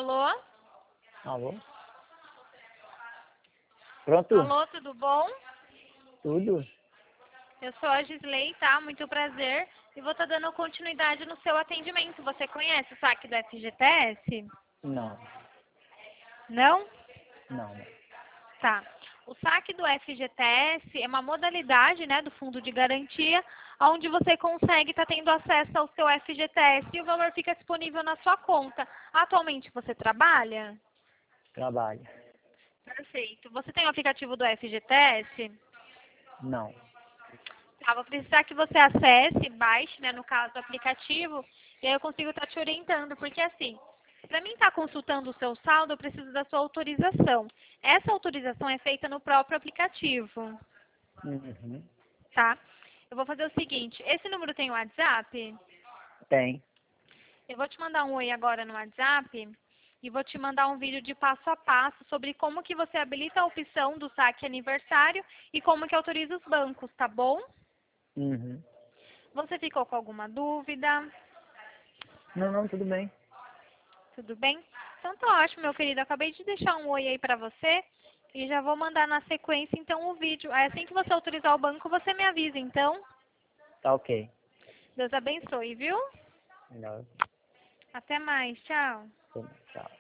Alô? Alô? Pronto? Alô, tudo bom? Tudo? Eu sou a Gisley, tá? Muito prazer. E vou estar dando continuidade no seu atendimento. Você conhece o saque do FGTS? Não. Não? Não, não. Tá. O saque do FGTS é uma modalidade, né, do fundo de garantia, onde você consegue estar tendo acesso ao seu FGTS e o valor fica disponível na sua conta. Atualmente você trabalha? Trabalho. Perfeito. Você tem o aplicativo do FGTS? Não. Tá, vou precisar que você acesse, baixe, né, no caso, o aplicativo, e aí eu consigo estar te orientando, porque assim, para mim estar consultando o seu saldo, eu preciso da sua autorização. Essa autorização é feita no próprio aplicativo, Uhum. tá? Eu vou fazer o seguinte, esse número tem WhatsApp? Tem. Eu vou te mandar um oi agora no WhatsApp e vou te mandar um vídeo de passo a passo sobre como que você habilita a opção do saque aniversário e como que autoriza os bancos, tá bom? Uhum. Você ficou com alguma dúvida? Não, não, tudo bem. Tudo bem? Então tá ótimo, meu querido. Acabei de deixar um oi aí pra você e já vou mandar na sequência então o vídeo. Aí, assim que você autorizar o banco, você me avisa, então. Tá ok. Deus abençoe, viu? Melhor. Até mais. Tchau. Tchau.